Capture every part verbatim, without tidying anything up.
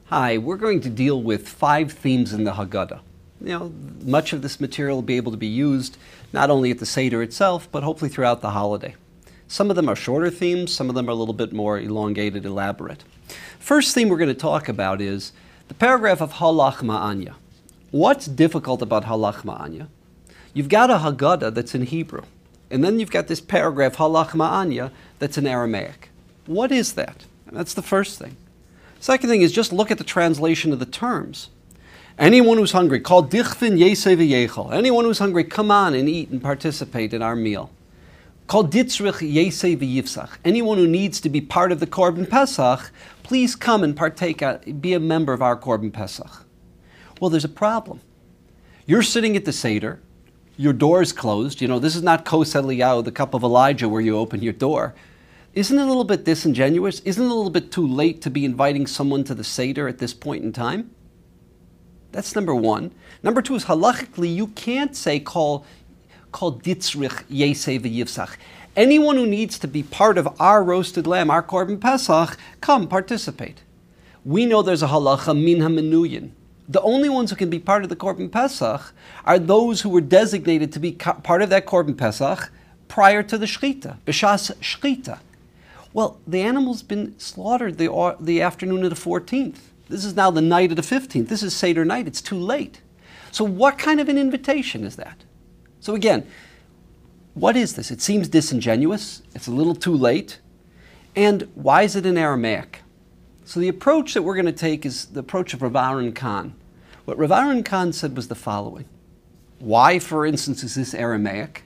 Hi, we're going to deal with five themes in the Haggadah. You know, much of this material will be able to be used not only at the Seder itself, but hopefully throughout the holiday. Some of them are shorter themes, some of them are a little bit more elongated, elaborate. First theme we're going to talk about is the paragraph of Halach Ma'anya. What's difficult about Halach Ma'anya? You've got a Haggadah that's in Hebrew, and then you've got this paragraph, Halach Ma'anya, that's in Aramaic. What is that? That's the first thing. Second thing is just look at the translation of the terms. Anyone who's hungry, call dichvin yeseh v'yechol. Anyone who's hungry, come on and eat and participate in our meal. Call ditzrich yeseh v'yifsach. Anyone who needs to be part of the Korban Pesach, please come and partake, be a member of our Korban Pesach. Well, there's a problem. You're sitting at the Seder, your door is closed. You know, this is not Kos Eliyahu, the cup of Elijah, where you open your door. Isn't it a little bit disingenuous? Isn't it a little bit too late to be inviting someone to the Seder at this point in time? That's number one. Number two is halachically, you can't say call, call ditzrich yeseh v'yifsach. Anyone who needs to be part of our roasted lamb, our Korban Pesach, come participate. We know there's a halacha min hamenuyin. The only ones who can be part of the Korban Pesach are those who were designated to be part of that Korban Pesach prior to the Shechita, b'shas Shechita. Well, the animal's been slaughtered the, the afternoon of the fourteenth. This is now the night of the fifteenth. This is Seder night. It's too late. So what kind of an invitation is that? So again, what is this? It seems disingenuous. It's a little too late. And why is it in Aramaic? So the approach that we're going to take is the approach of Rav Aaron Kahn. What Rav Aaron Kahn said was the following. Why, for instance, is this Aramaic?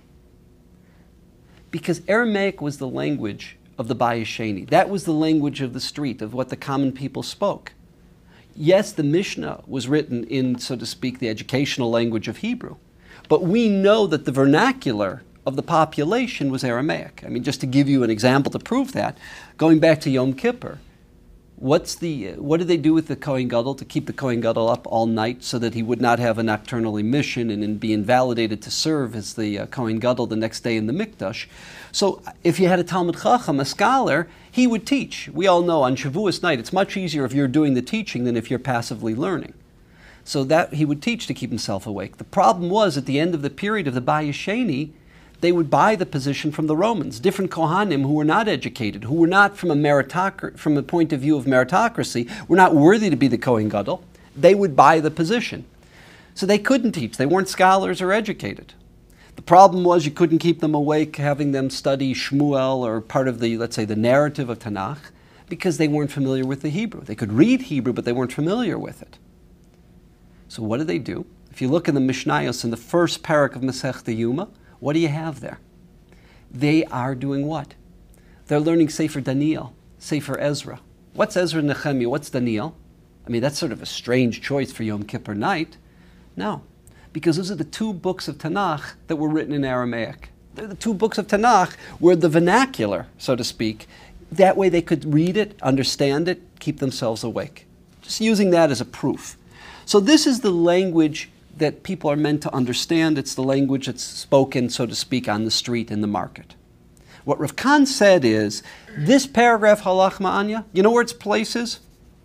Because Aramaic was the language of the Bayis Sheni. That was the language of the street, of what the common people spoke. Yes, the Mishnah was written in, so to speak, the educational language of Hebrew. But we know that the vernacular of the population was Aramaic. I mean, just to give you an example to prove that, going back to Yom Kippur, What's the, what did they do with the Kohen Gadol to keep the Kohen Gadol up all night so that he would not have a nocturnal emission and, and be invalidated to serve as the uh, Kohen Gadol the next day in the Mikdash? So if you had a Talmid Chacham, a scholar, he would teach. We all know on Shavuos night it's much easier if you're doing the teaching than if you're passively learning. So that he would teach to keep himself awake. The problem was at the end of the period of the Bayis Sheni, they would buy the position from the Romans, different Kohanim who were not educated, who were not from a meritocracy, from a point of view of meritocracy, were not worthy to be the Kohen Gadol. They would buy the position. So they couldn't teach. They weren't scholars or educated. The problem was you couldn't keep them awake, having them study Shmuel or part of the, let's say, the narrative of Tanakh, because they weren't familiar with the Hebrew. They could read Hebrew, but they weren't familiar with it. So what did they do? If you look in the Mishnayos in the first parak of Masechta Yuma, what do you have there? They are doing what? They're learning Sefer Daniel, Sefer Ezra. What's Ezra and Nehemiah? What's Daniel? I mean, that's sort of a strange choice for Yom Kippur night. No, because those are the two books of Tanakh that were written in Aramaic. They're the two books of Tanakh where the vernacular, so to speak, that way they could read it, understand it, keep themselves awake. Just using that as a proof. So this is the language that people are meant to understand. It's the language that's spoken, so to speak, on the street in the market. What Rav Kahn said is, this paragraph, Halach Ma'anya, you know where its place is?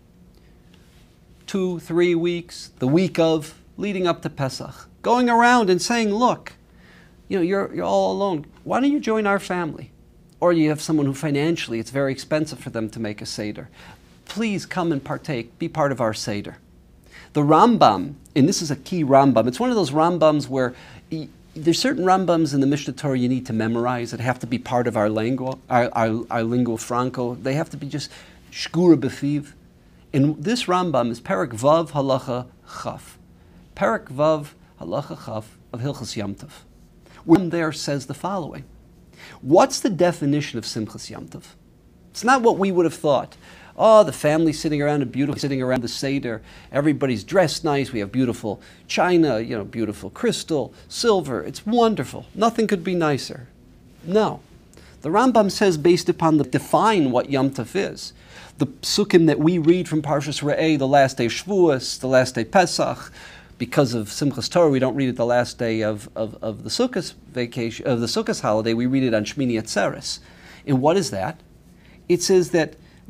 Two, three weeks, the week of, leading up to Pesach. Going around and saying, look, you know, you're, you're all alone. Why don't you join our family? Or you have someone who financially, it's very expensive for them to make a Seder. Please come and partake, be part of our Seder. The Rambam, and this is a key Rambam, it's one of those Rambams where y there's certain Rambams in the Mishnah Torah you need to memorize that have to be part of our lingua, our, our, our lingua franco. They have to be just shkura b'fiv. And this Rambam is Perek Vav Halacha Chaf. Perek Vav Halacha Chaf of Hilchas Yom Tov. One there says the following. What's the definition of Simchas Yom Tov? It's not what we would have thought. Oh, the family sitting around, a beautiful sitting around the Seder. Everybody's dressed nice. We have beautiful china, you know, beautiful crystal, silver. It's wonderful. Nothing could be nicer. No. The Rambam says, based upon the define what Yom Tov is. The psukim that we read from Parshas Re'eh, the last day Shavuos, the last day Pesach, because of Simchas Torah, we don't read it the last day of, of, of the Sukkot vacation, of the Sukkot holiday. We read it on Shmini Atzeres. And what is that? It says that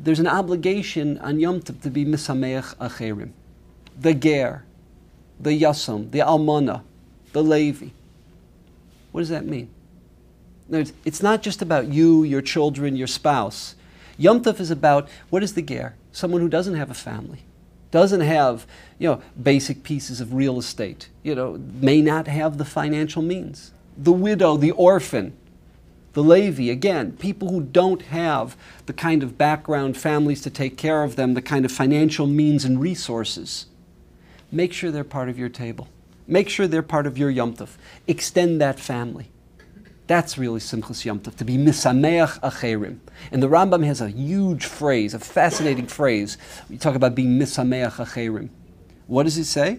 there's an obligation on Yom Tov to be misameach acherim. The ger, the yasom, the almana, the levi. What does that mean? It's not just about you, your children, your spouse. Yom Tov is about, what is the ger? Someone who doesn't have a family, doesn't have, you know, basic pieces of real estate, you know, may not have the financial means. The widow, the orphan, the Levi, again, people who don't have the kind of background, families to take care of them, the kind of financial means and resources. Make sure they're part of your table. Make sure they're part of your Yom Tov. Extend that family. That's really Simchas Yom Tov, to be misameach acherim. And the Rambam has a huge phrase, a fascinating phrase. We talk about being misameach acherim. What does he say?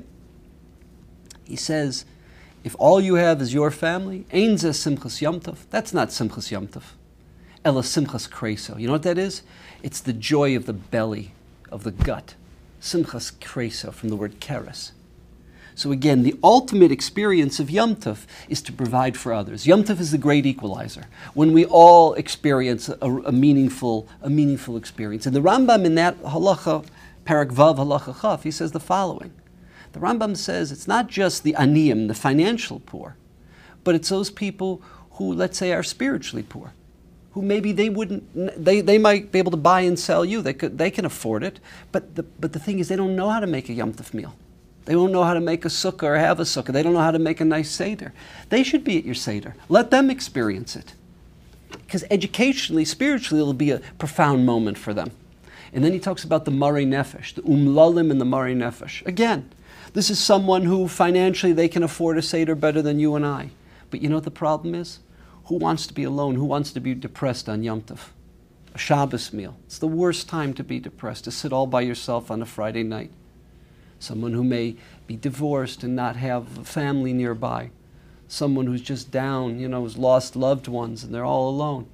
He says, if all you have is your family, ein zeh Simchas Yom Tov. That's not Simchas Yom Tov. Ela Simchas Kreso. You know what that is? It's the joy of the belly, of the gut. Simchas Kreso, from the word keres. So again, the ultimate experience of Yom Tov is to provide for others. Yom Tov is the great equalizer, when we all experience a, a, meaningful, a meaningful experience. And the Rambam in that halacha, Parak Vav halacha Chaf, he says the following. The Rambam says it's not just the aniyim, the financial poor, but it's those people who, let's say, are spiritually poor, who maybe they wouldn't, they, they might be able to buy and sell you, they, could, they can afford it, but the, but the thing is they don't know how to make a Yom Tov meal. They don't know how to make a sukkah or have a sukkah. They don't know how to make a nice seder. They should be at your seder. Let them experience it. Because educationally, spiritually, it'll be a profound moment for them. And then he talks about the Marei Nefesh, the Umlalim and the Marei Nefesh. Again, this is someone who financially they can afford a seder better than you and I. But you know what the problem is? Who wants to be alone? Who wants to be depressed on Yom Tov? A Shabbos meal. It's the worst time to be depressed, to sit all by yourself on a Friday night. Someone who may be divorced and not have a family nearby. Someone who's just down, you know, who's lost loved ones and they're all alone.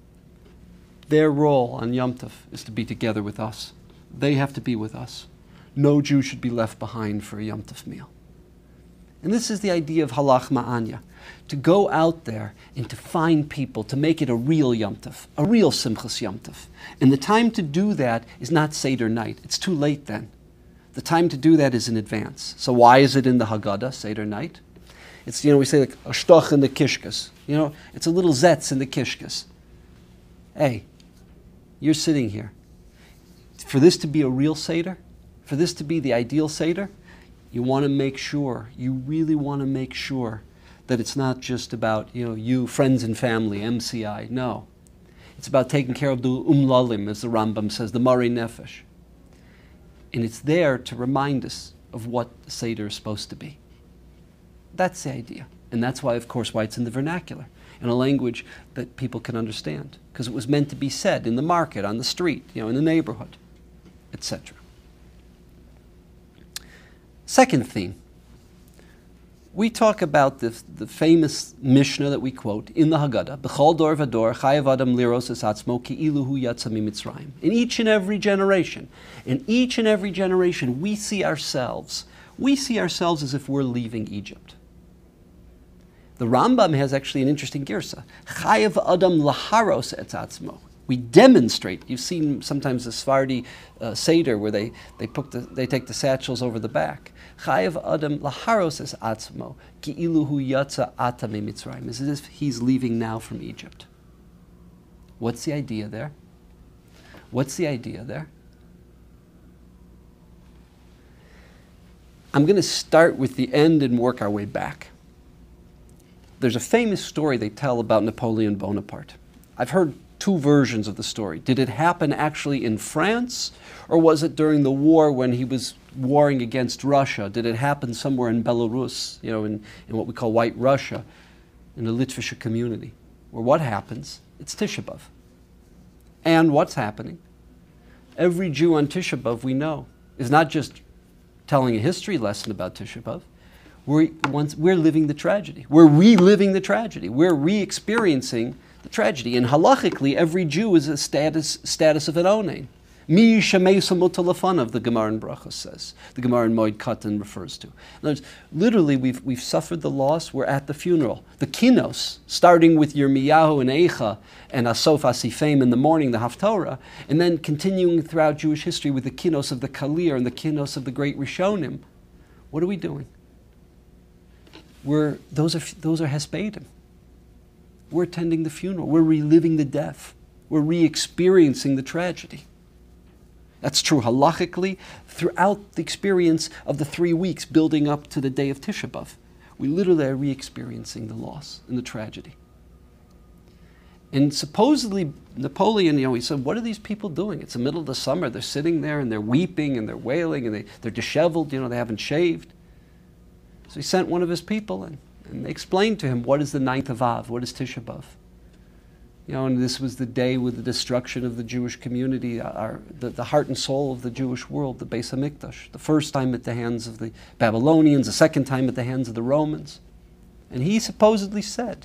Their role on Yom Tov is to be together with us. They have to be with us. No Jew should be left behind for a Yom Tov meal. And this is the idea of halach ma'anya, to go out there and to find people, to make it a real Yom Tov, a real Simchas Yom Tov. And the time to do that is not Seder night. It's too late then. The time to do that is in advance. So why is it in the Haggadah, Seder night? It's, you know, we say like a shtoch in the kishkas. You know, it's a little zetz in the kishkas. Hey, you're sitting here. For this to be a real Seder, for this to be the ideal Seder, you want to make sure, you really want to make sure that it's not just about, you know, you, friends and family, M C I. No. It's about taking care of the umlalim, as the Rambam says, the Marei Nefesh. And it's there to remind us of what the Seder is supposed to be. That's the idea. And that's why, of course, why it's in the vernacular, in a language that people can understand. Because it was meant to be said in the market, on the street, you know, in the neighborhood, et cetera. Second theme. We talk about the, the famous Mishnah that we quote in the Haggadah, B'chol dor v'dor chayav adam liros es atzmo ki'ilu hu yatsa mimitzrayim. In each and every generation, in each and every generation, we see ourselves, we see ourselves as if we're leaving Egypt. The Rambam has actually an interesting girsa. Chayav adam laharos et atzmo. We demonstrate. You've seen sometimes the Sephardi uh, Seder where they, they, put the, they take the satchels over the back. Chayav adam laharos es atzmo ki'ilu hu yatsa ata mimitzrayim. It's as if he's leaving now from Egypt. What's the idea there? What's the idea there? I'm going to start with the end and work our way back. There's a famous story they tell about Napoleon Bonaparte. I've heard two versions of the story. Did it happen actually in France, or was it during the war when he was warring against Russia? Did it happen somewhere in Belarus, you know, in, in what we call White Russia, in the Litvische community? Or what happens? It's Tisha B'Av. And what's happening? Every Jew on Tisha B'Av, we know, is not just telling a history lesson about Tisha B'Av. We're, once, we're living the tragedy. We're reliving the tragedy. We're re-experiencing the tragedy. And halachically, every Jew is a status, status of an onen. Mi Shemeisa Mutalafanav, the Gemara in Brachos says. The Gemara in Moed Katan refers to. In other words, literally, we've, we've suffered the loss. We're at the funeral. The kinos, starting with Yirmiyahu and Eicha and Asof Asifim in the morning, the Haftorah, and then continuing throughout Jewish history with the kinos of the Kalir and the kinos of the great Rishonim. What are we doing? We're, those are, those are Hespedim. We're attending the funeral. We're reliving the death. We're re-experiencing the tragedy. That's true halachically throughout the experience of the three weeks building up to the day of Tisha B'Av. We literally are re-experiencing the loss and the tragedy. And supposedly Napoleon, you know, he said, what are these people doing? It's the middle of the summer. They're sitting there and they're weeping and they're wailing and they, they're disheveled, you know, they haven't shaved. So he sent one of his people and, and they explained to him, what is the ninth of Av? What is Tisha B'Av? You know, and this was the day with the destruction of the Jewish community, our, the, the heart and soul of the Jewish world, the Beis HaMikdash. The first time at the hands of the Babylonians, the second time at the hands of the Romans. And he supposedly said,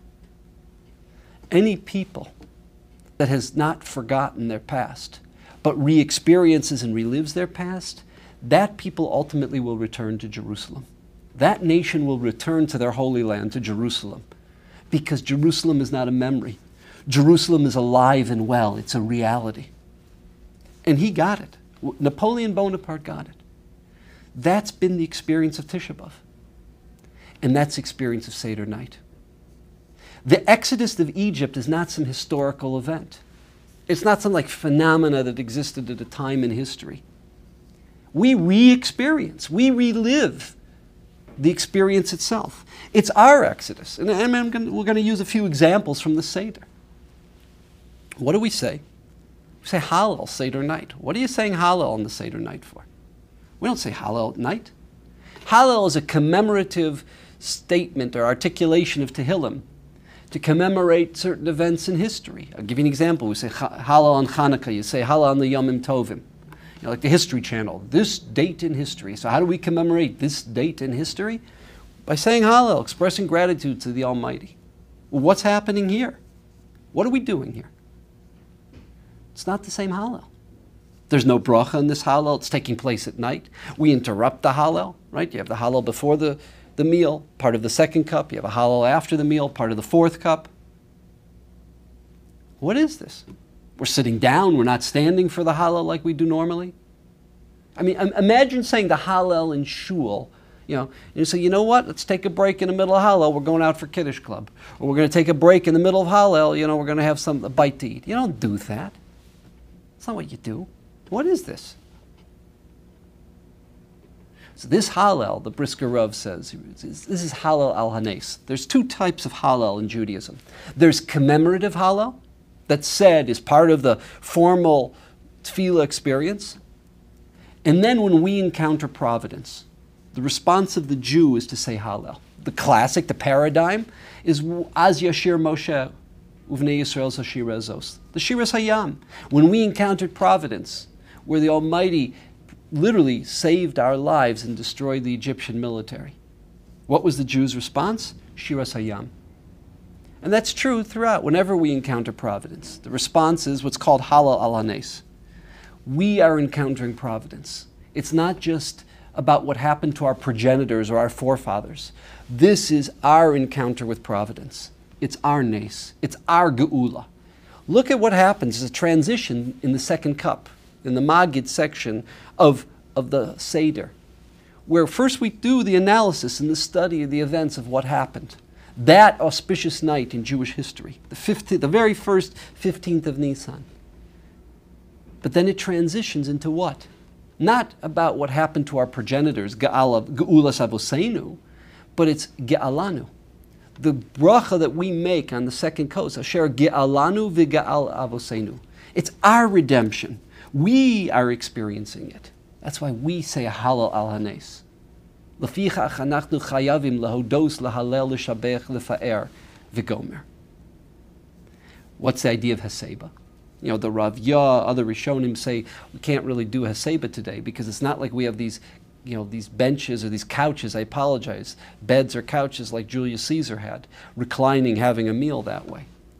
any people that has not forgotten their past, but re-experiences and relives their past, that people ultimately will return to Jerusalem. That nation will return to their Holy Land, to Jerusalem, because Jerusalem is not a memory. Jerusalem is alive and well. It's a reality. And he got it. Napoleon Bonaparte got it. That's been the experience of Tisha B'Av. And that's the experience of Seder night. The Exodus of Egypt is not some historical event. It's not some like phenomena that existed at a time in history. We re-experience, we relive the experience itself. It's our Exodus. And I'm gonna, we're going to use a few examples from the Seder. What do we say? We say Hallel, Seder night. What are you saying Hallel on the Seder night for? We don't say Hallel at night. Hallel is a commemorative statement or articulation of Tehillim to commemorate certain events in history. I'll give you an example. We say Hallel on Hanukkah. You say Hallel on the Yomim Tovim. You know, like the History Channel. This date in history. So how do we commemorate this date in history? By saying Hallel, expressing gratitude to the Almighty. Well, what's happening here? What are we doing here? It's not the same Hallel. There's no bracha in this Hallel. It's taking place at night. We interrupt the Hallel, right? You have the Hallel before the, the meal, part of the second cup. You have a Hallel after the meal, part of the fourth cup. What is this? We're sitting down. We're not standing for the Hallel like we do normally. I mean, imagine saying the Hallel in shul. You know, and you say, you know what? Let's take a break in the middle of Hallel. We're going out for Kiddush Club. Or we're going to take a break in the middle of Hallel. You know, we're going to have some a bite to eat. You don't do that. That's not what you do. What is this? So this Hallel, the Brisker Rav says, this is Hallel al-Hanes. There's two types of Hallel in Judaism. There's commemorative Hallel, that's said is part of the formal tefillah experience. And then when we encounter providence, the response of the Jew is to say Hallel. The classic, the paradigm, is Az Yashir Moshe Uvnei Yisrael Zashir Ezos. The Shiras Hayam. When we encountered providence, where the Almighty literally saved our lives and destroyed the Egyptian military. What was the Jews' response? Shiras Hayam. And that's true throughout. Whenever we encounter providence, the response is what's called Hallel al-Hanes. We are encountering providence. It's not just about what happened to our progenitors or our forefathers. This is our encounter with providence. It's our nes. It's our geula. Look at what happens as a transition in the second cup, in the Magid section of, of the Seder, where first we do the analysis and the study of the events of what happened. That auspicious night in Jewish history, the, fifteenth, the very first fifteenth of Nisan. But then it transitions into what? Not about what happened to our progenitors, Ge'ulas Avoseinu, but it's Ge'alanu. The bracha that we make on the second coast, Asher Ge'alanu v'Ge'al Avoseinu. It's our redemption. We are experiencing it. That's why we say Hallel al-Hanes. Lefichach anachnu chayavim lahodos lahalel l'shabech l'fa'er v'gomer. What's the idea of Haseba? You know, the Rav Yah, other Rishonim say we can't really do Haseba today because it's not like we have these, you know, these benches or these couches, I apologize, beds or couches like Julius Caesar had, reclining, having a meal that way.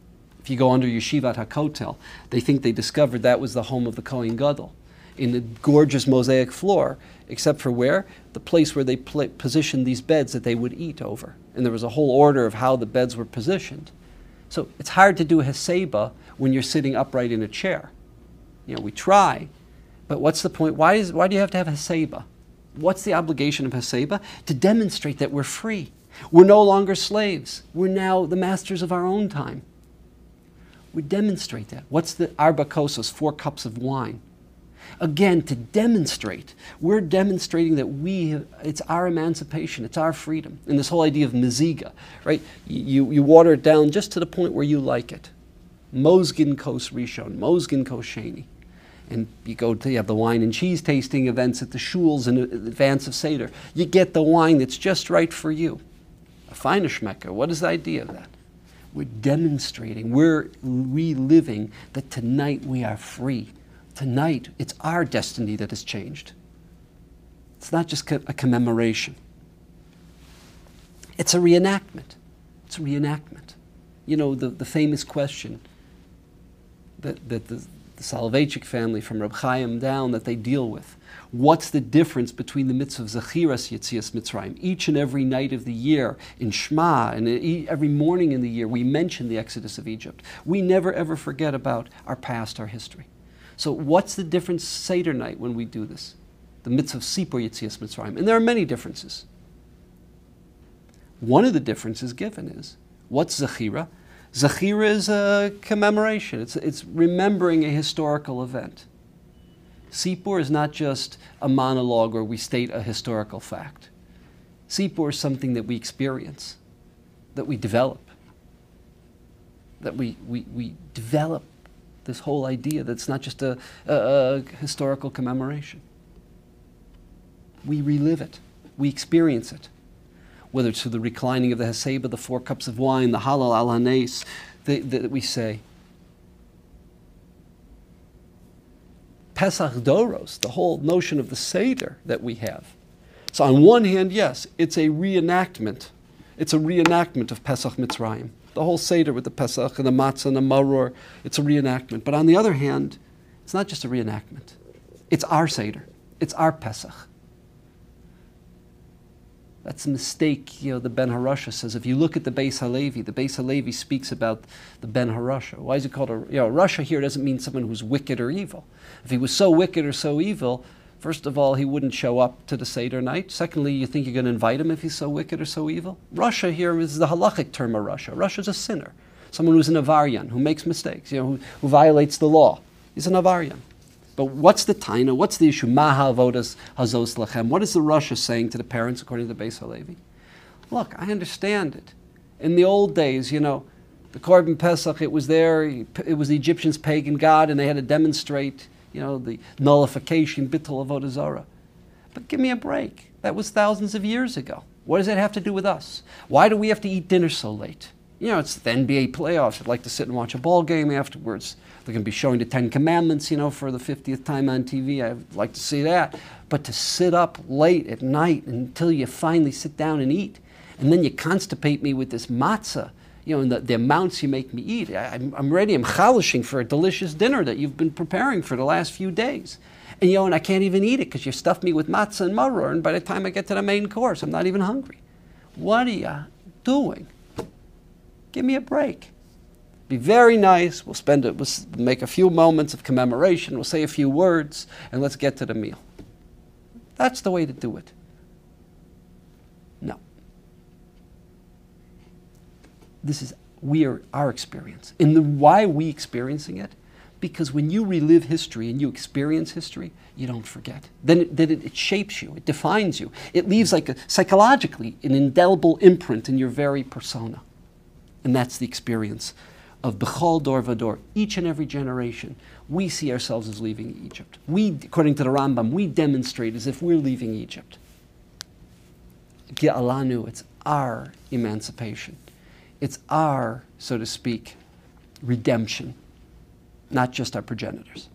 If you go under Yeshivat HaKotel, they think they discovered that was the home of the Kohen Gadol, in the gorgeous mosaic floor, except for where? The place where they pl- positioned these beds that they would eat over. And there was a whole order of how the beds were positioned. So it's hard to do a Heseba when you're sitting upright in a chair. You know, we try, but what's the point? Why, is, why do you have to have Heseba? What's the obligation of Heseba? To demonstrate that we're free. We're no longer slaves. We're now the masters of our own time. We demonstrate that. What's the arba kosos, four cups of wine? Again, to demonstrate. We're demonstrating that we have, it's our emancipation, it's our freedom. And this whole idea of meziga, right? You, you water it down just to the point where you like it. Mozgin kos rishon, mozgin kos sheni. And you go to, you have the wine and cheese tasting events at the shuls in advance of Seder. You get the wine that's just right for you. A fine shmecker. What is the idea of that? We're demonstrating, we're reliving that tonight we are free. Tonight, it's our destiny that has changed. It's not just a commemoration. It's a reenactment. It's a reenactment. You know, the, the famous question that, that the, the Soloveitchik family from Reb Chaim down that they deal with. What's the difference between the mitzvah of Zechiras Yetzias Mitzrayim? Each and every night of the year in Shema, and every morning in the year, we mention the Exodus of Egypt. We never ever forget about our past, our history. So what's the difference Seder night when we do this? The mitzvah of Sipur Yetzias Mitzrayim. And there are many differences. One of the differences given is, what's Zechira? Zechira is a commemoration. It's, it's remembering a historical event. Sipur is not just a monologue where we state a historical fact. Sipur is something that we experience, that we develop, that we, we, we develop this whole idea that's not just a, a, a historical commemoration. We relive it. We experience it. Whether it's through the reclining of the Heseba, the four cups of wine, the Halal al Hanes that, that we say. Pesach Doros, the whole notion of the Seder that we have. So on one hand, yes, it's a reenactment. It's a reenactment of Pesach Mitzrayim. The whole Seder with the Pesach and the Matzah and the Maror, it's a reenactment. But on the other hand, it's not just a reenactment. It's our Seder. It's our Pesach. That's a mistake, you know, the Ben Harasha says. If you look at the Beis Halevi, the Beis Halevi speaks about the Ben Harasha. Why is it called a, you know, Rasha here doesn't mean someone who's wicked or evil. If he was so wicked or so evil, first of all, he wouldn't show up to the Seder night. Secondly, you think you're going to invite him if he's so wicked or so evil? Rasha here is the halachic term of Rasha. Rasha is a sinner. Someone who's an avaryan, who makes mistakes, you know, who, who violates the law. He's an avaryan. But what's the taina? What's the issue? Maha avodas hazos lachem. What is the Rasha saying to the parents according to the Beis Halevi? Look, I understand it. In the old days, you know, the Korban Pesach, it was there, it was the Egyptians' pagan god, and they had to demonstrate, you know, the nullification, bittul avodah zarah. But give me a break. That was thousands of years ago. What does that have to do with us? Why do we have to eat dinner so late? You know, it's the N B A playoffs. I'd like to sit and watch a ball game afterwards. They're going to be showing the Ten Commandments, you know, for the fiftieth time on T V. I'd like to see that. But to sit up late at night until you finally sit down and eat, and then you constipate me with this matzah, you know, and the, the amounts you make me eat. I, I'm, I'm ready, I'm chalishing for a delicious dinner that you've been preparing for the last few days. And, you know, and I can't even eat it because you stuffed me with matzah and maror, and by the time I get to the main course, I'm not even hungry. What are you doing? Give me a break. Be very nice. We'll spend it. We'll make a few moments of commemoration. We'll say a few words, and let's get to the meal. That's the way to do it. No. This is we are our experience. And the, why are we experiencing it? Because when you relive history and you experience history, you don't forget. Then it, then it, it shapes you. It defines you. It leaves like a, psychologically an indelible imprint in your very persona. And that's the experience of Bechol Dor Vador. Each and every generation, we see ourselves as leaving Egypt. We, according to the Rambam, we demonstrate as if we're leaving Egypt. Ge'alanu, it's our emancipation. It's our, so to speak, redemption, not just our progenitors.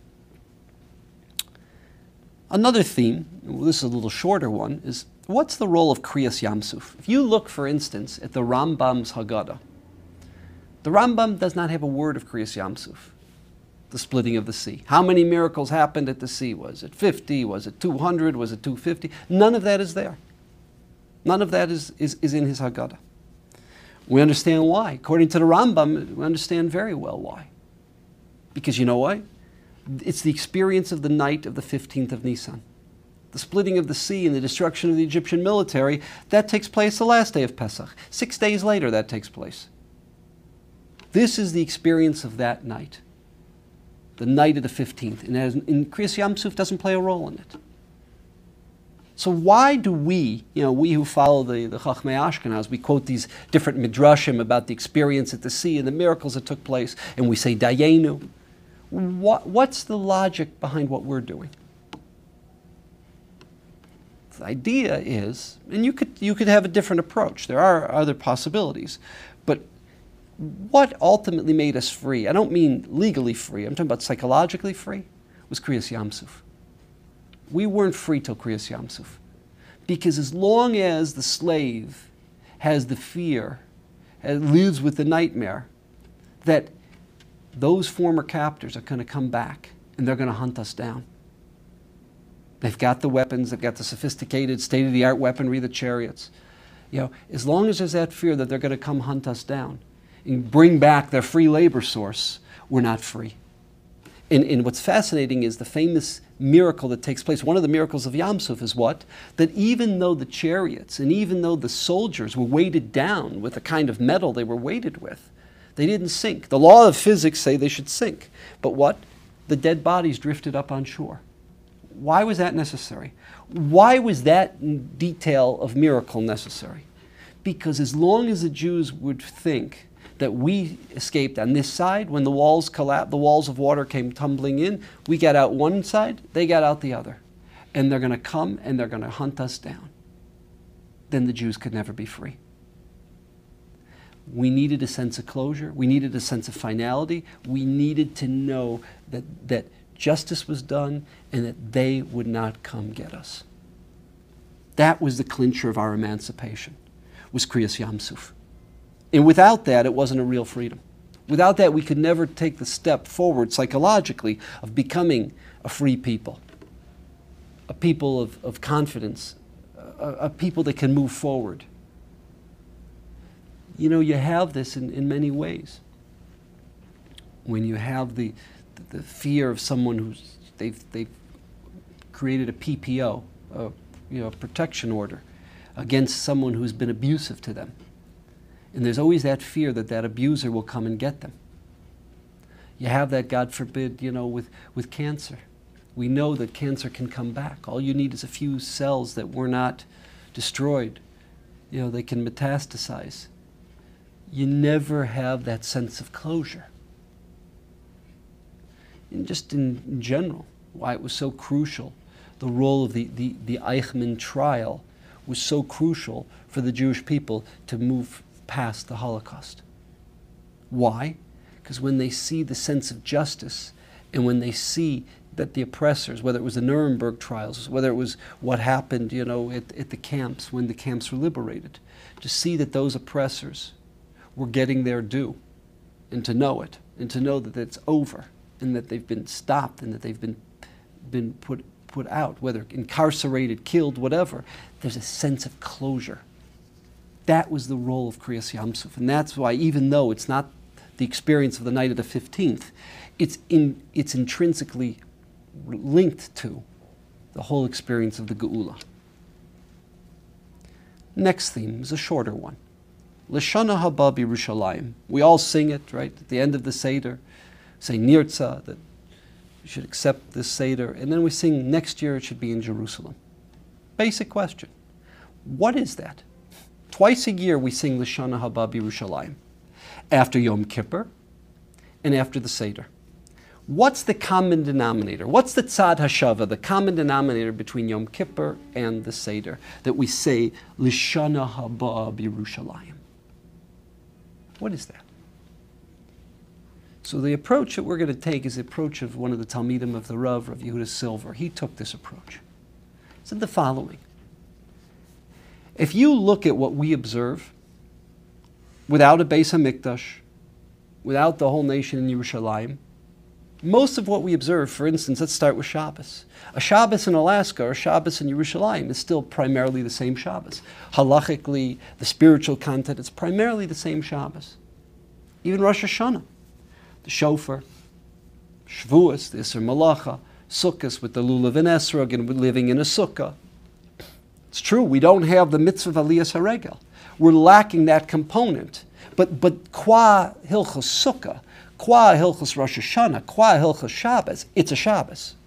Another theme, this is a little shorter one, is what's the role of Kriyas Yamsuf? If you look, for instance, at the Rambam's Haggadah, The Rambam does not have a word of Kriyas Yamsuf, the splitting of the sea. How many miracles happened at the sea? Was it fifty? Was it two hundred? Was it two hundred fifty? None of that is there. None of that is, is, is in his Haggadah. We understand why. According to the Rambam, we understand very well why. Because you know why? It's the experience of the night of the fifteenth of Nisan. The splitting of the sea and the destruction of the Egyptian military, that takes place the last day of Pesach. Six days later, that takes place. This is the experience of that night. The night of the fifteenth. And as in Kriyas Yamsuf doesn't play a role in it. So why do we, you know, we who follow the, the Chachmei Ashkenaz, we quote these different midrashim about the experience at the sea and the miracles that took place, and we say Dayenu. What, what's the logic behind what we're doing? The idea is, and you could, you could have a different approach. There are other possibilities. But what ultimately made us free, I don't mean legally free, I'm talking about psychologically free, was Kriyas Yamsuf. We weren't free till Kriyas Yamsuf. Because as long as the slave has the fear, and lives with the nightmare, that those former captors are going to come back and they're going to hunt us down. They've got the weapons, they've got the sophisticated, state-of-the-art weaponry, the chariots. You know, as long as there's that fear that they're going to come hunt us down and bring back their free labor source, we're not free. And, and what's fascinating is the famous miracle that takes place. One of the miracles of Yamsuf is what? That even though the chariots and even though the soldiers were weighted down with the kind of metal they were weighted with, they didn't sink. The law of physics say they should sink. But what? The dead bodies drifted up on shore. Why was that necessary? Why was that detail of miracle necessary? Because as long as the Jews would think that we escaped on this side, when the walls collapsed, the walls of water came tumbling in, we got out one side, they got out the other. And they're going to come and they're going to hunt us down. Then the Jews could never be free. We needed a sense of closure. We needed a sense of finality. We needed to know that, that justice was done and that they would not come get us. That was the clincher of our emancipation, was Kriyas Yamsuf. And without that, it wasn't a real freedom. Without that, we could never take the step forward psychologically of becoming a free people, a people of, of confidence, a, a people that can move forward. You know, you have this in, in many ways. When you have the, the, the fear of someone who's, they've, they've created a P P O, a, you know, a protection order against someone who's been abusive to them. And there's always that fear that that abuser will come and get them. You have that, God forbid, you know, with, with cancer. We know that cancer can come back. All you need is a few cells that were not destroyed. You know, they can metastasize. You never have that sense of closure. And just in, in general, why it was so crucial, the role of the, the, the Eichmann trial was so crucial for the Jewish people to move past the Holocaust. Why? Because when they see the sense of justice and when they see that the oppressors, whether it was the Nuremberg trials, whether it was what happened, you know, at, at the camps, when the camps were liberated, to see that those oppressors were getting their due, and to know it, and to know that it's over, and that they've been stopped, and that they've been, been put, put out, whether incarcerated, killed, whatever, there's a sense of closure. That was the role of Kriyas Yamsuf, and that's why, even though it's not the experience of the night of the fifteenth, it's, in, it's intrinsically linked to the whole experience of the Geula. Next theme is a shorter one. L'shana haba b'Yerushalayim. We all sing it, right, at the end of the Seder. Say Nirtza, that you should accept this Seder. And then we sing next year it should be in Jerusalem. Basic question. What is that? Twice a year we sing L'shana haba b'Yerushalayim. After Yom Kippur and after the Seder. What's the common denominator? What's the Tzad Hashava, the common denominator between Yom Kippur and the Seder, that we say L'shana haba b'Yerushalayim? What is that? So the approach that we're going to take is the approach of one of the Talmidim of the Rav, Rav Yehuda Silver. He took this approach. He said the following. If you look at what we observe, without a Beis HaMikdash, without the whole nation in Yerushalayim. Most of what we observe, for instance, let's start with Shabbos. A Shabbos in Alaska or a Shabbos in Yerushalayim is still primarily the same Shabbos. Halachically, the spiritual content, it's primarily the same Shabbos. Even Rosh Hashanah, the Shofar, Shavuos, the Isser Malacha, Sukkot with the Lulav and Esrog and living in a Sukkah. It's true, we don't have the mitzvah of Aliyas HaRegel. We're lacking that component. But, but qua Hilchos Sukkah, qua Hilchos Rosh Hashanah, qua Hilchos Shabbos, it's a Shabbos.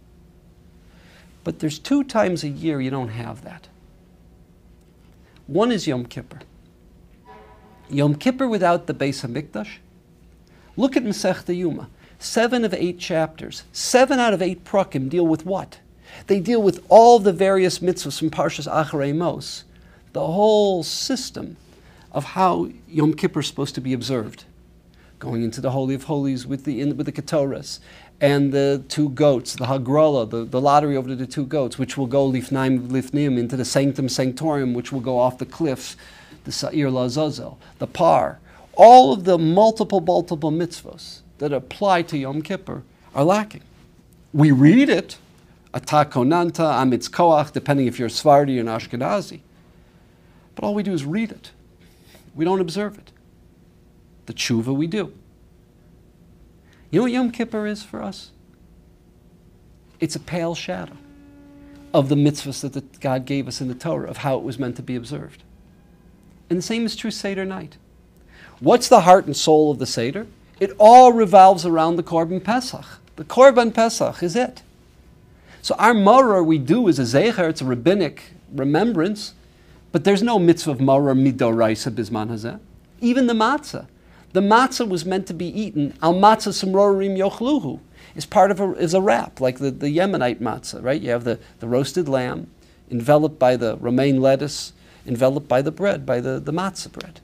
But there's two times a year you don't have that. One is Yom Kippur. Yom Kippur without the Beis HaMikdash. Look at Masechta Yuma. Seven of eight chapters, seven out of eight prakim deal with what? They deal with all the various mitzvahs from Parshas Acharei Mos, the whole system of how Yom Kippur is supposed to be observed. Going into the Holy of Holies with the, in, with the Ketoras, and the two goats, the Hagrala, the, the lottery over the two goats, which will go Lifnaim Lifnim into the Sanctum Sanctorum, which will go off the cliffs, the Sa'ir Lazazel, the Par. All of the multiple, multiple mitzvahs that apply to Yom Kippur are lacking. We read it, Ata Konanta, Amitz Koach, depending if you're Sephardi or Ashkenazi. But all we do is read it. We don't observe it. The tshuva we do. You know what Yom Kippur is for us? It's a pale shadow of the mitzvahs that the, God gave us in the Torah, of how it was meant to be observed. And the same is true Seder night. What's the heart and soul of the Seder? It all revolves around the Korban Pesach. The Korban Pesach is it. So our maror we do is a zecher, it's a rabbinic remembrance, but there's no mitzvah of maror midoraisa bisman hazeh. Even the matzah. The matzah was meant to be eaten, al matzah samrorim yochluhu, is part of a, is a wrap, like the, the Yemenite matzah, right? You have the, the roasted lamb, enveloped by the romaine lettuce, enveloped by the bread, by the, the matzah bread.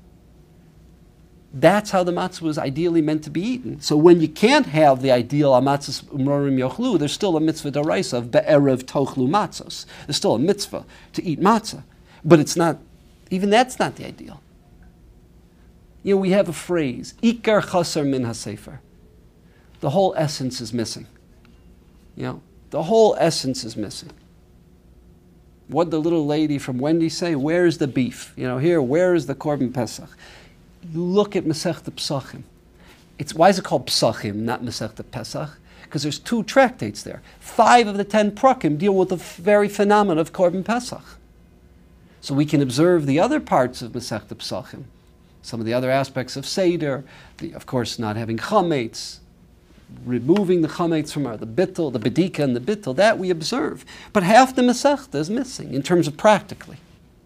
That's how the matzah was ideally meant to be eaten. So when you can't have the ideal amatzah umrorim yochlu, there's still a mitzvah daraisa of be'erev tochlu matzos. There's still a mitzvah to eat matzah. But it's not, even that's not the ideal. You know, we have a phrase, ikar chasar min hasefer. The whole essence is missing. You know, the whole essence is missing. What did the little lady from Wendy say? Where's the beef? You know, here, where is the Korban Pesach? You look at Masechta Psachim. It's, why is it called Psachim, not Masechta Pesach? Because there's two tractates there. Five of the ten prakim deal with the very phenomenon of Korban Pesach. So we can observe the other parts of Masechta Psachim, some of the other aspects of Seder, the, of course not having chametz, removing the chametz from our, the bittul, the bedika and the bittul, that we observe. But half the Masechta is missing in terms of practically.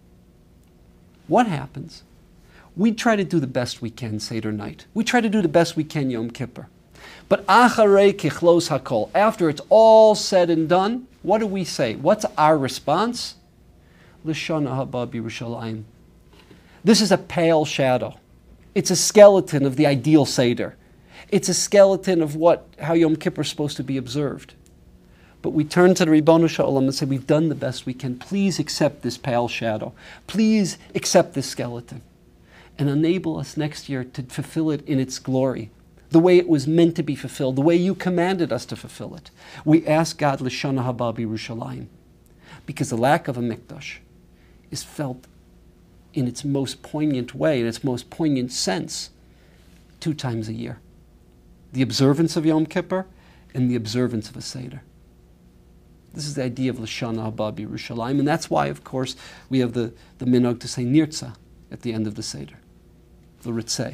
What happens? We try to do the best we can Seder night. We try to do the best we can Yom Kippur. But acharei kichlos hakol, after it's all said and done, what do we say? What's our response? L'shana haba b'Yerushalayim. This is a pale shadow. It's a skeleton of the ideal Seder. It's a skeleton of what, how Yom Kippur is supposed to be observed. But we turn to the Ribono Shel Olam and say, we've done the best we can. Please accept this pale shadow. Please accept this skeleton. And enable us next year to fulfill it in its glory, the way it was meant to be fulfilled, the way you commanded us to fulfill it. We ask God, L'shana haba b'Yerushalayim, because the lack of a mikdash is felt in its most poignant way, in its most poignant sense, two times a year. The observance of Yom Kippur and the observance of a Seder. This is the idea of L'shana haba b'Yerushalayim, and that's why, of course, we have the, the minhag to say Nirtzah at the end of the Seder. The Ritzeh.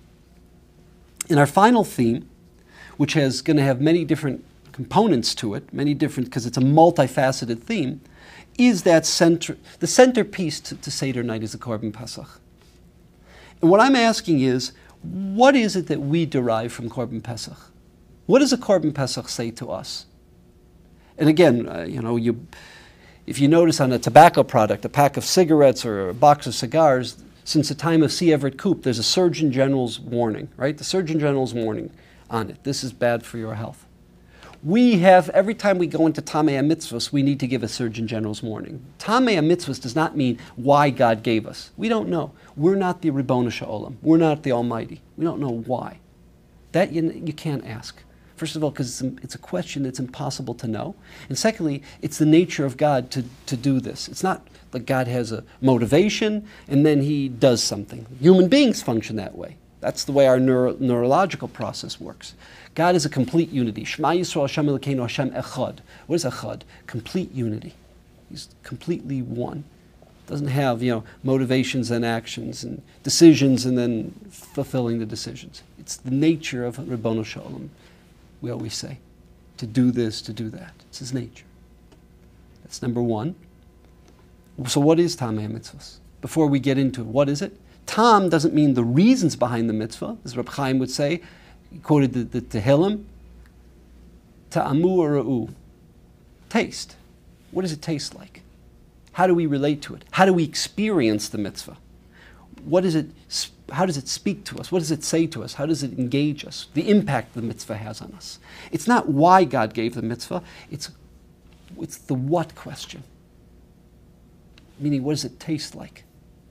In our final theme, which is going to have many different components to it, many different, because it's a multifaceted theme, is that center, the centerpiece to, to Seder night is the Korban Pesach. And what I'm asking is, what is it that we derive from Korban Pesach? What does a Korban Pesach say to us? And again, uh, you know, you, if you notice on a tobacco product, a pack of cigarettes or a box of cigars, since the time of C. Everett Koop, there's a Surgeon General's warning, right? The Surgeon General's warning on it. This is bad for your health. We have, every time we go into Tamei HaMitzvos, we need to give a Surgeon General's warning. Tamei HaMitzvos does not mean why God gave us. We don't know. We're not the Ribono Shel We're not the Almighty. We don't know why. That you, you can't ask. First of all, because it's, it's a question that's impossible to know. And secondly, it's the nature of God to, to do this. It's not like God has a motivation and then he does something. Human beings function that way. That's the way our neuro neurological process works. God is a complete unity. Shema Yisrael Hashem Elokeinu Hashem Echad. What is Echad? Complete unity. He's completely one. Doesn't have, you know, motivations and actions and decisions and then fulfilling the decisions. It's the nature of Ribono Shel Olam, we always say. To do this, to do that. It's his nature. That's number one. So what is Tamei HaMitzvos? Before we get into it, what is it? Tam doesn't mean the reasons behind the mitzvah, as Reb Chaim would say. He quoted the, the Tehillim. Ta'amu ra'u. Taste. What does it taste like? How do we relate to it? How do we experience the mitzvah? What is it, how does it speak to us? What does it say to us? How does it engage us? The impact the mitzvah has on us. It's not why God gave the mitzvah, it's, it's the what question. Meaning, what does it taste like?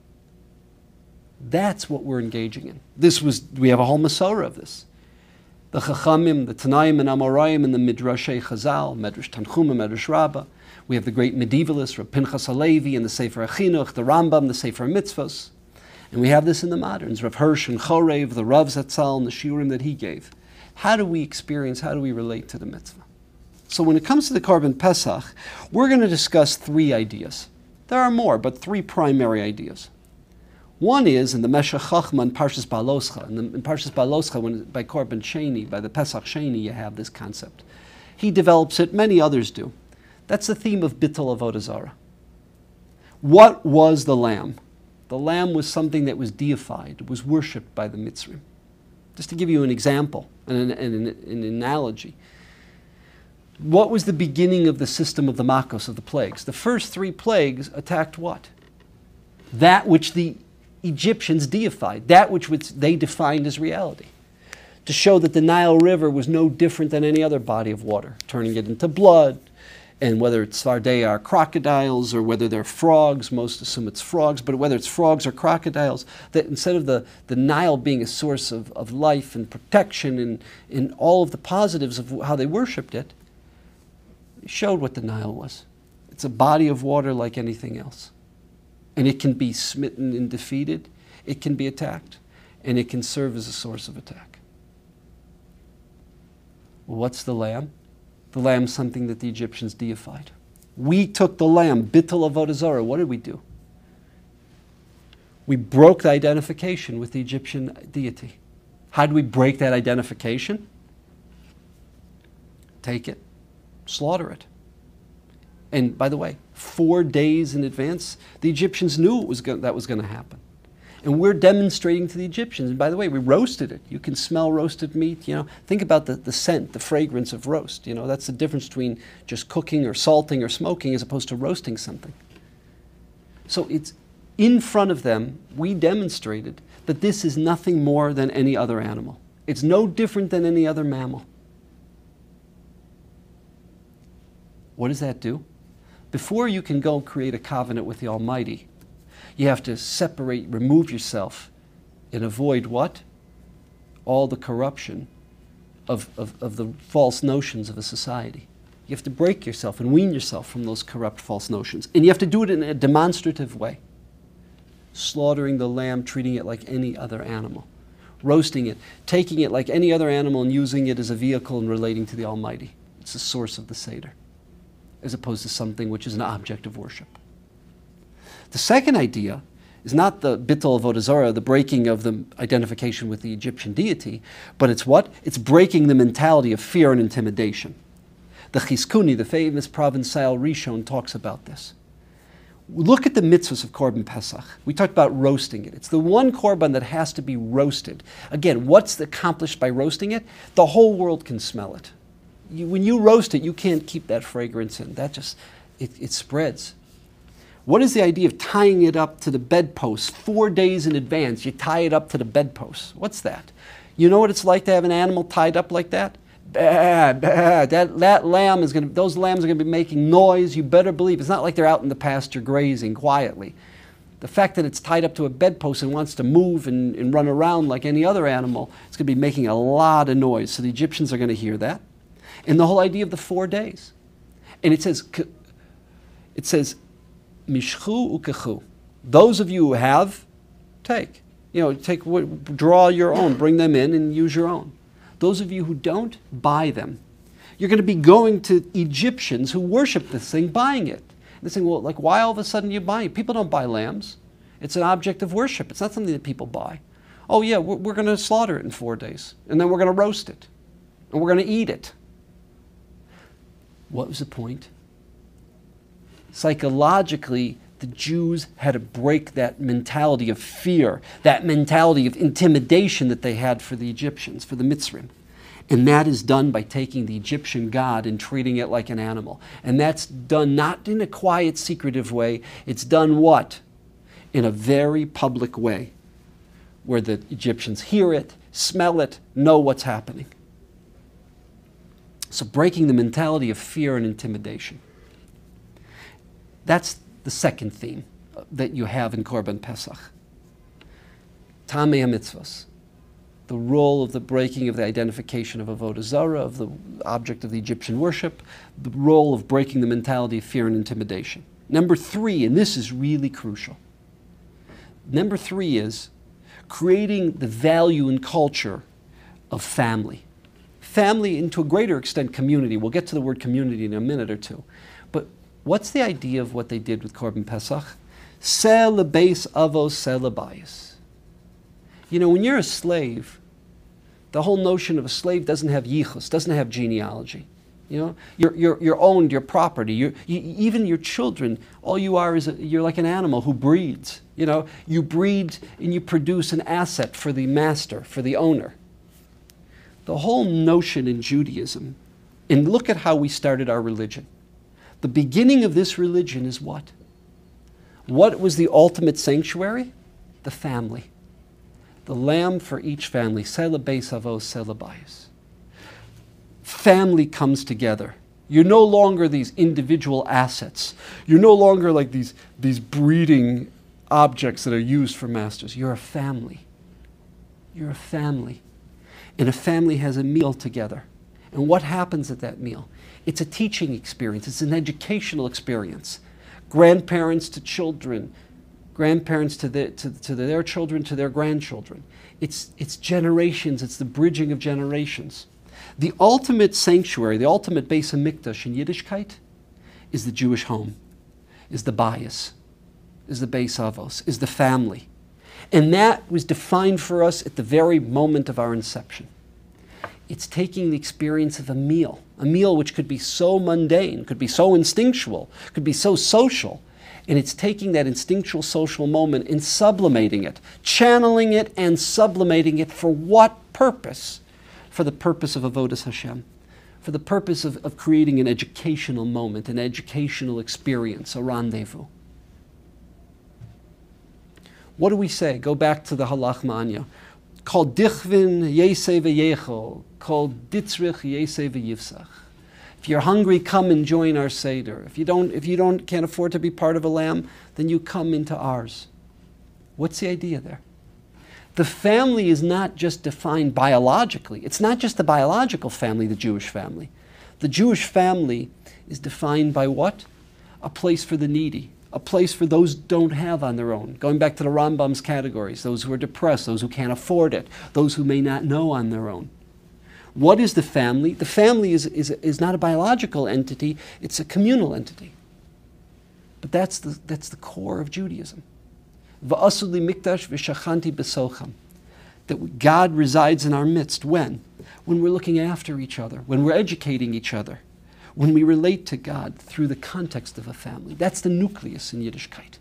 That's what we're engaging in. This was, we have a whole Masorah of this. The Chachamim, the Tanaim and Amoraim, and the Midrashei Chazal, Medrash Tanchuma, Medrash Rabbah. We have the great medievalists, Reb Pinchas Halevi, and the Sefer HaChinuch, the Rambam, the Sefer Mitzvos. And we have this in the moderns, Rav Hirsch and Chorev, the Rav Zatzal, and the Shiurim that he gave. How do we experience, how do we relate to the mitzvah? So when it comes to the Korban Pesach, we're going to discuss three ideas. There are more, but three primary ideas. One is in the Meshech Chochmah in Parshas Baloscha. In, the, in Parshas Baloscha, when, by Korban Sheni, by the Pesach Sheni, you have this concept. He develops it, many others do. That's the theme of Bittul Avodah Zarah. What was the lamb? The lamb was something that was deified, was worshipped by the Mitzrim. Just to give you an example, an, an, an analogy. What was the beginning of the system of the Makos, of the plagues? The first three plagues attacked what? That which the Egyptians deified, that which they defined as reality. To show that the Nile River was no different than any other body of water, turning it into blood, and whether it's Svardeya are crocodiles or whether they're frogs, most assume it's frogs, but whether it's frogs or crocodiles, that instead of the, the Nile being a source of, of life and protection and, and all of the positives of how they worshipped it, it showed what the Nile was. It's a body of water like anything else. And it can be smitten and defeated, it can be attacked, and it can serve as a source of attack. Well, what's the lamb? The lamb is something that the Egyptians deified. We took the lamb, Bittul Avodah Zarah. What did we do? We broke the identification with the Egyptian deity. How do we break that identification? Take it, slaughter it. And by the way, four days in advance, the Egyptians knew it was go- that was going to happen. And we're demonstrating to the Egyptians. And by the way, we roasted it. You can smell roasted meat. You know, think about the, the scent, the fragrance of roast. You know, that's the difference between just cooking or salting or smoking as opposed to roasting something. So it's in front of them, we demonstrated that this is nothing more than any other animal. It's no different than any other mammal. What does that do? Before you can go create a covenant with the Almighty, you have to separate, remove yourself, and avoid what? All the corruption of, of, of the false notions of a society. You have to break yourself and wean yourself from those corrupt false notions. And you have to do it in a demonstrative way. Slaughtering the lamb, treating it like any other animal. Roasting it, taking it like any other animal and using it as a vehicle and relating to the Almighty. It's the source of the Seder, as opposed to something which is an object of worship. The second idea is not the Bittul Avodah Zarah, the breaking of the identification with the Egyptian deity, but it's what? It's breaking the mentality of fear and intimidation. The Chizkuni, the famous Provençal Rishon, talks about this. Look at the mitzvahs of Korban Pesach. We talked about roasting it. It's the one korban that has to be roasted. Again, what's accomplished by roasting it? The whole world can smell it. You, when you roast it, you can't keep that fragrance in. That just, it, it spreads. What is the idea of tying it up to the bedpost four days in advance? You tie it up to the bedpost. What's that? You know what it's like to have an animal tied up like that? Bah, bah, that, that lamb is going to, those lambs are going to be making noise. You better believe. It's not like they're out in the pasture grazing quietly. The fact that it's tied up to a bedpost and wants to move and, and run around like any other animal, it's going to be making a lot of noise. So the Egyptians are going to hear that. And the whole idea of the four days. And it says, it says, Mishchu ukechu. Those of you who have, take. You know, take, draw your own, bring them in and use your own. Those of you who don't, buy them. You're going to be going to Egyptians who worship this thing, buying it. They're saying, well, like, why all of a sudden you buy it? People don't buy lambs. It's an object of worship. It's not something that people buy. Oh, yeah, we're, we're going to slaughter it in four days. And then we're going to roast it. And we're going to eat it. What was the point? Psychologically, the Jews had to break that mentality of fear, that mentality of intimidation that they had for the Egyptians, for the Mitzrim. And that is done by taking the Egyptian god and treating it like an animal. And that's done not in a quiet, secretive way. It's done what? In a very public way, where the Egyptians hear it, smell it, know what's happening. So breaking the mentality of fear and intimidation. That's the second theme that you have in Korban Pesach. Tamei HaMitzvos. The role of the breaking of the identification of Avodah Zarah, of the object of the Egyptian worship, the role of breaking the mentality of fear and intimidation. Number three, and this is really crucial. Number three is creating the value and culture of family. Family, and to a greater extent, community. We'll get to the word community in a minute or two. But what's the idea of what they did with Korban Pesach? Seh lebeis avos seh lebayis. You know, when you're a slave, the whole notion of a slave doesn't have yichus, doesn't have genealogy. You know, you're, you're, you're owned, you're property. You're, you, even your children, all you are is a, you're like an animal who breeds. You know, you breed and you produce an asset for the master, for the owner. The whole notion in Judaism, and look at how we started our religion. The beginning of this religion is what? What was the ultimate sanctuary? The family. The lamb for each family. Seh lebeis avos seh lebayis. Family comes together. You're no longer these individual assets. You're no longer like these, these breeding objects that are used for masters. You're a family. You're a family. And a family has a meal together. And what happens at that meal? It's a teaching experience. It's an educational experience. Grandparents to children, grandparents to, the, to, to their children, to their grandchildren. It's, it's generations. It's the bridging of generations. The ultimate sanctuary, the ultimate Beis HaMikdash in Yiddishkeit is the Jewish home, is the bayis, is the Beis Avos, is the family. And that was defined for us at the very moment of our inception. It's taking the experience of a meal, a meal which could be so mundane, could be so instinctual, could be so social, and it's taking that instinctual social moment and sublimating it, channeling it and sublimating it for what purpose? For the purpose of Avodas Hashem, for the purpose of, of creating an educational moment, an educational experience, a rendezvous. What do we say? Go back to the Halach Ma'anya. Kol dichvin yeseh v'yechol, kol ditzrich yeseh v'yivsach. If you're hungry, come and join our Seder. If you don't, if you don't can't afford to be part of a lamb, then you come into ours. What's the idea there? The family is not just defined biologically. It's not just the biological family, the Jewish family. The Jewish family is defined by what? A place for the needy, a place for those who don't have on their own. Going back to the Rambam's categories, those who are depressed, those who can't afford it, those who may not know on their own. What is the family? The family is, is, is not a biological entity, it's a communal entity. But that's the, that's the core of Judaism. V'asu li mikdash v'shachanti b'socham. That God resides in our midst. When? When we're looking after each other, when we're educating each other, when we relate to God through the context of a family. That's the nucleus in Yiddishkeit.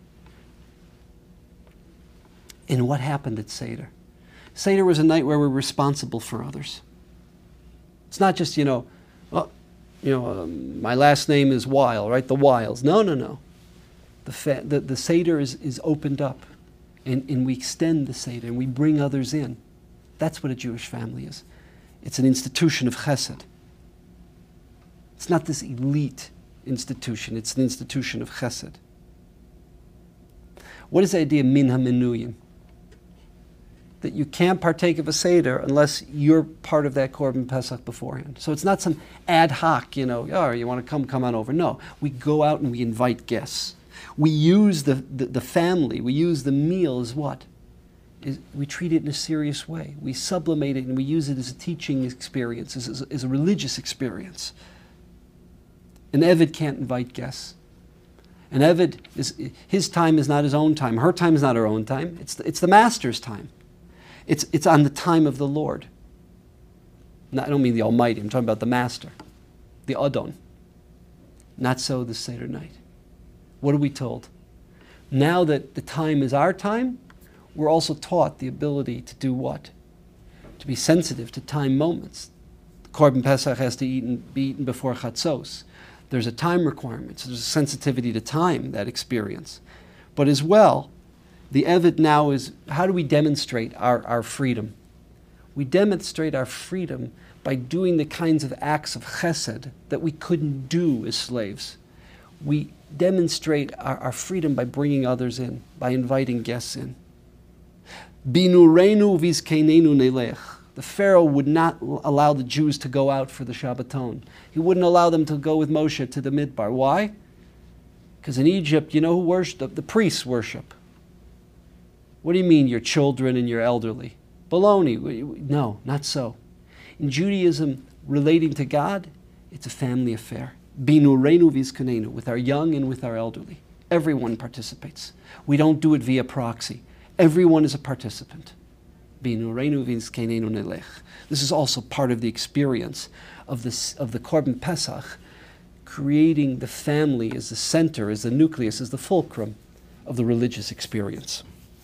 And what happened at Seder? Seder was a night where we're responsible for others. It's not just, you know, well, you know, um, my last name is Weil, right? The Wiles. No, no, no. The, fa the, the Seder is, is opened up, and, and we extend the Seder, and we bring others in. That's what a Jewish family is. It's an institution of chesed. It's not this elite institution. It's an institution of chesed. What is the idea of min hamenuyim? That you can't partake of a Seder unless you're part of that Korban Pesach beforehand. So it's not some ad hoc, you know, oh, you want to come, come on over. No, we go out and we invite guests. We use the, the, the family, we use the meal as what? Is, we treat it in a serious way. We sublimate it and we use it as a teaching experience, as, as, as a religious experience. An Eved can't invite guests. An Eved, is, his time is not his own time. Her time is not her own time. It's the, it's the master's time. It's, it's on the time of the Lord. No, I don't mean the Almighty, I'm talking about the Master, the Adon. Not so the Seder night. What are we told? Now that the time is our time, we're also taught the ability to do what? To be sensitive to time moments. The Korban Pesach has to eat and be eaten before Chatzos. There's a time requirement, so there's a sensitivity to time, that experience. But as well, the Eved now is, how do we demonstrate our, our freedom? We demonstrate our freedom by doing the kinds of acts of chesed that we couldn't do as slaves. We demonstrate our, our freedom by bringing others in, by inviting guests in. Binurenu vizkeinenu nelech. The Pharaoh would not allow the Jews to go out for the Shabbaton. He wouldn't allow them to go with Moshe to the Midbar. Why? Because in Egypt, you know who worship? The, the priests worship. What do you mean, your children and your elderly? Baloney. No, not so. In Judaism, relating to God, it's a family affair. Binurenu vizkanenu, with our young and with our elderly. Everyone participates. We don't do it via proxy. Everyone is a participant. Binurenu vizkanenu nelech. This is also part of the experience of, this, of the Korban Pesach, creating the family as the center, as the nucleus, as the fulcrum of the religious experience.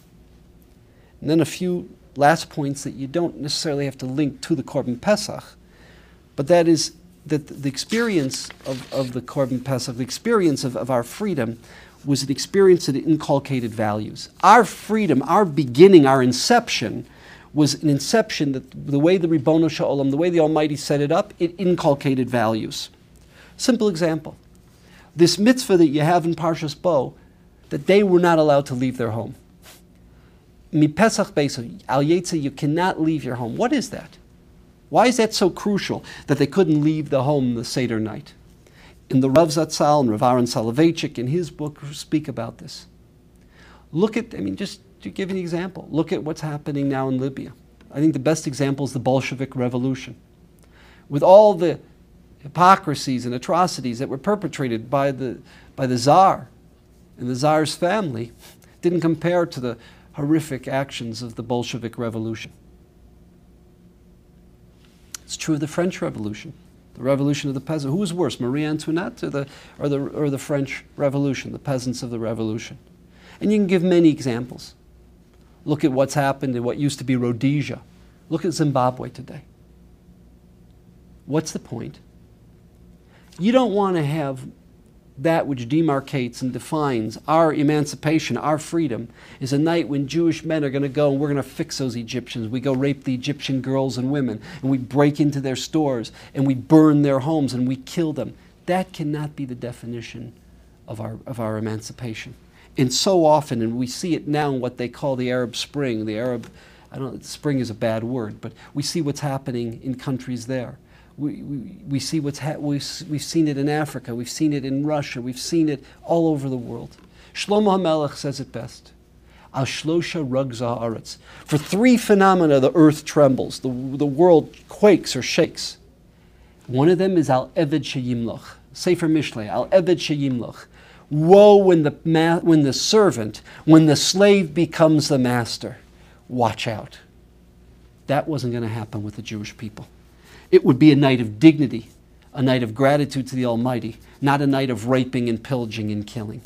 And then a few last points that you don't necessarily have to link to the Korban Pesach, but that is that the experience of, of the Korban Pesach, the experience of, of our freedom, was an experience that inculcated values. Our freedom, our beginning, our inception, was an inception that the way the Ribbono Shel Olam, the way the Almighty set it up, it inculcated values. Simple example. This mitzvah that you have in Parshas Bo, that they were not allowed to leave their home. Mi Pesach Beiso, Al Yetze, you cannot leave your home. What is that? Why is that so crucial that they couldn't leave the home the Seder night? In the Rav Zatzal and Rav Aaron Soloveitchik in his book speak about this. Look at, I mean, just to give you an example, look at what's happening now in Libya. I think the best example is the Bolshevik Revolution. With all the hypocrisies and atrocities that were perpetrated by the, by the Tsar and the Tsar's family, didn't compare to the horrific actions of the Bolshevik Revolution. It's true of the French Revolution, the Revolution of the Peasants. Who was worse, Marie Antoinette or the, or, the, or the French Revolution, the peasants of the Revolution? And you can give many examples. Look at what's happened in what used to be Rhodesia. Look at Zimbabwe today. What's the point? You don't want to have that which demarcates and defines our emancipation, our freedom, is a night when Jewish men are going to go and we're going to fix those Egyptians. We go rape the Egyptian girls and women, and we break into their stores, and we burn their homes, and we kill them. That cannot be the definition of our, of our emancipation. And so often, and we see it now in what they call the Arab Spring, the Arab, I don't know, spring is a bad word, but we see what's happening in countries there. We, we, we see what's ha we've, we've seen it in Africa, we've seen it in Russia, we've seen it all over the world. Shlomo HaMelech says it best. Al shlosha rugza haaretz. For three phenomena the earth trembles, the, the world quakes or shakes. One of them is Al Eved Sheyimloch. Sefer Mishlei, Al Eved Sheyimloch. Woe when the, ma when the servant, when the slave becomes the master. Watch out. That wasn't going to happen with the Jewish people. It would be a night of dignity, a night of gratitude to the Almighty, not a night of raping and pillaging and killing.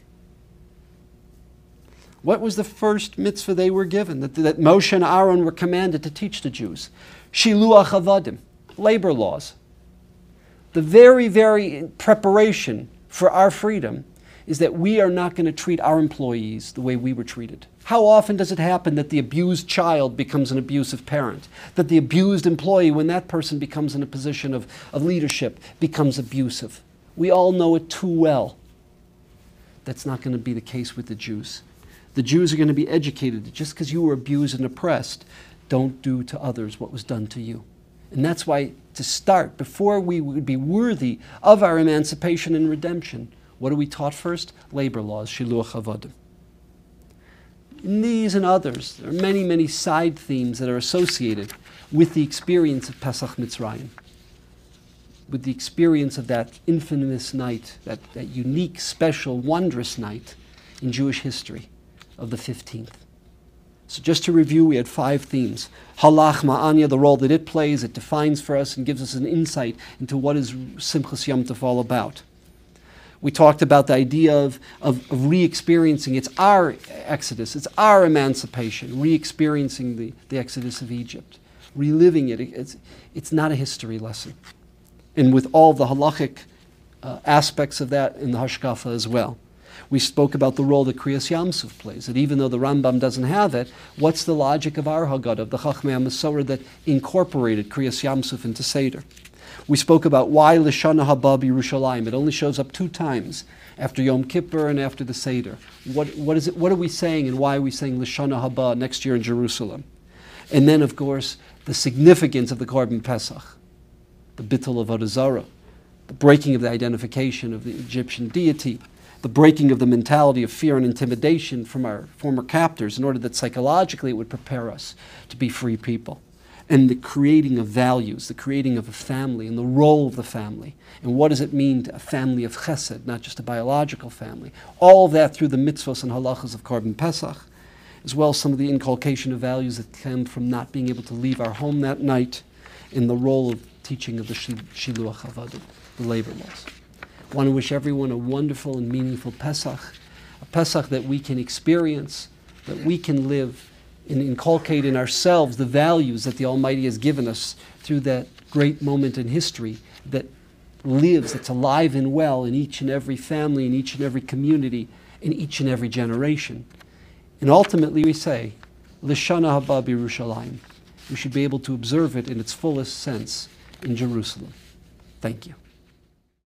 What was the first mitzvah they were given, that, that Moshe and Aaron were commanded to teach the Jews? Shiluach Avadim, labor laws. The very, very preparation for our freedom is that we are not going to treat our employees the way we were treated. How often does it happen that the abused child becomes an abusive parent? That the abused employee, when that person becomes in a position of, of leadership, becomes abusive? We all know it too well. That's not going to be the case with the Jews. The Jews are going to be educated. Just because you were abused and oppressed, don't do to others what was done to you. And that's why, to start, before we would be worthy of our emancipation and redemption, what are we taught first? Labor laws, shiluach avodim. In these and others, there are many, many side themes that are associated with the experience of Pesach Mitzrayim, with the experience of that infamous night, that, that unique, special, wondrous night in Jewish history of the fifteenth. So just to review, we had five themes. Halach Ma'anya, the role that it plays, it defines for us and gives us an insight into what is Simchas Yom Tov all about. We talked about the idea of, of, of re-experiencing. It's our exodus, it's our emancipation, re-experiencing the, the exodus of Egypt, reliving it. It's, it's not a history lesson. And with all the halachic uh, aspects of that in the Hashkafa as well. We spoke about the role that Kriyas Yamsuf plays, that even though the Rambam doesn't have it, what's the logic of our Haggadah, of the Chachmei HaMasorah that incorporated Kriyas Yamsuf into Seder? We spoke about why Lishana Haba B'Yerushalayim. It only shows up two times, after Yom Kippur and after the Seder. What, what, is it, what are we saying and why are we saying Lishana Haba next year in Jerusalem? And then, of course, the significance of the Korban Pesach, the Bittul of Avodah Zarah, the breaking of the identification of the Egyptian deity, the breaking of the mentality of fear and intimidation from our former captors in order that psychologically it would prepare us to be free people. And the creating of values, the creating of a family and the role of the family. And what does it mean to a family of chesed, not just a biological family? All of that through the mitzvahs and halachas of Korban Pesach, as well as some of the inculcation of values that come from not being able to leave our home that night, in the role of teaching of the Shiluach Avodim, the labor laws. I want to wish everyone a wonderful and meaningful Pesach, a Pesach that we can experience, that we can live, and inculcate in ourselves the values that the Almighty has given us through that great moment in history that lives, that's alive and well in each and every family, in each and every community, in each and every generation. And ultimately we say, Lishana Haba B'Yerushalayim. We should be able to observe it in its fullest sense in Jerusalem. Thank you.